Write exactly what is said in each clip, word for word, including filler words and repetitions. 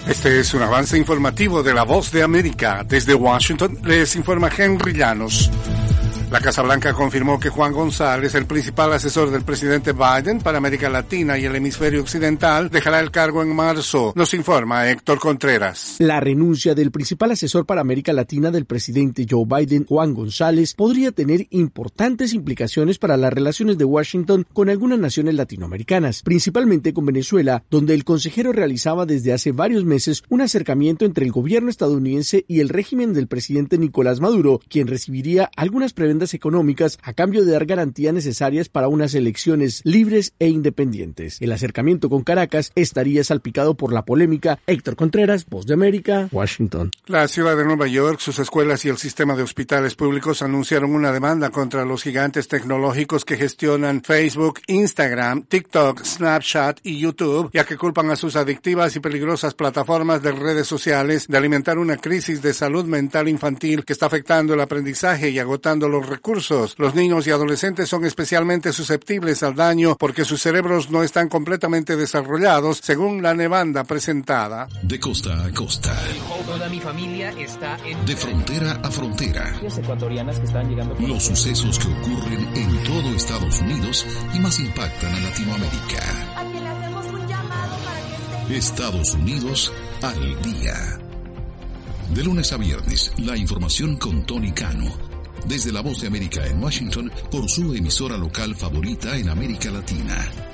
Este es un avance informativo de La Voz de América. Desde Washington les informa Henry Llanos. La Casa Blanca confirmó que Juan González, el principal asesor del presidente Biden para América Latina y el hemisferio occidental, dejará el cargo en marzo. Nos informa Héctor Contreras. La renuncia del principal asesor para América Latina del presidente Joe Biden, Juan González, podría tener importantes implicaciones para las relaciones de Washington con algunas naciones latinoamericanas, principalmente con Venezuela, donde el consejero realizaba desde hace varios meses un acercamiento entre el gobierno estadounidense y el régimen del presidente Nicolás Maduro, quien recibiría algunas prebendas económicas a cambio de dar garantías necesarias para unas elecciones libres e independientes. El acercamiento con Caracas estaría salpicado por la polémica. Héctor Contreras, Voz de América, Washington. La ciudad de Nueva York, sus escuelas y el sistema de hospitales públicos anunciaron una demanda contra los gigantes tecnológicos que gestionan Facebook, Instagram, TikTok, Snapchat y YouTube, ya que culpan a sus adictivas y peligrosas plataformas de redes sociales de alimentar una crisis de salud mental infantil que está afectando el aprendizaje y agotando los recursos. Los niños y adolescentes son especialmente susceptibles al daño porque sus cerebros no están completamente desarrollados, según la demanda presentada. De costa a costa. Toda mi familia está en... De frontera a frontera. ecuatorianas que están llegando por... Los sucesos que ocurren en todo Estados Unidos y más impactan a Latinoamérica. Aquí le hacemos un llamado para que esté... Estados Unidos al día. De lunes a viernes, la información con Tony Cano. Desde La Voz de América en Washington, por su emisora local favorita en América Latina.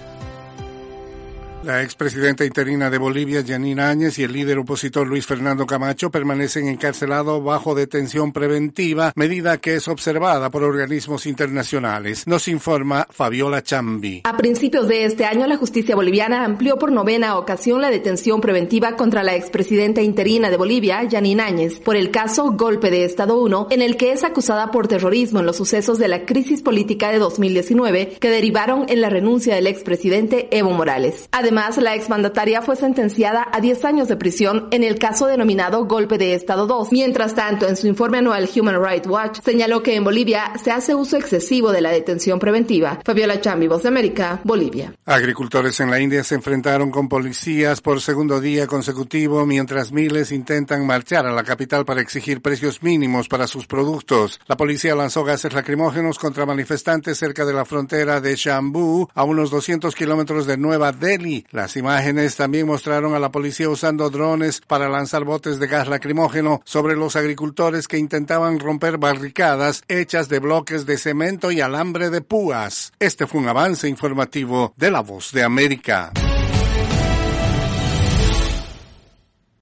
La expresidenta interina de Bolivia, Jeanine Áñez, y el líder opositor Luis Fernando Camacho permanecen encarcelados bajo detención preventiva, medida que es observada por organismos internacionales. Nos informa Fabiola Chambi. A principios de este año, la justicia boliviana amplió por novena ocasión la detención preventiva contra la expresidenta interina de Bolivia, Jeanine Áñez, por el caso Golpe de Estado uno, en el que es acusada por terrorismo en los sucesos de la crisis política de dos mil diecinueve, que derivaron en la renuncia del expresidente Evo Morales. Además, Además, la exmandataria fue sentenciada a diez años de prisión en el caso denominado Golpe de Estado dos. Mientras tanto, en su informe anual Human Rights Watch, señaló que en Bolivia se hace uso excesivo de la detención preventiva. Fabiola Chambi, Voz de América, Bolivia. Agricultores en la India se enfrentaron con policías por segundo día consecutivo mientras miles intentan marchar a la capital para exigir precios mínimos para sus productos. La policía lanzó gases lacrimógenos contra manifestantes cerca de la frontera de Jammu, a unos doscientos kilómetros de Nueva Delhi. Las imágenes también mostraron a la policía usando drones para lanzar botes de gas lacrimógeno sobre los agricultores que intentaban romper barricadas hechas de bloques de cemento y alambre de púas. Este fue un avance informativo de La Voz de América.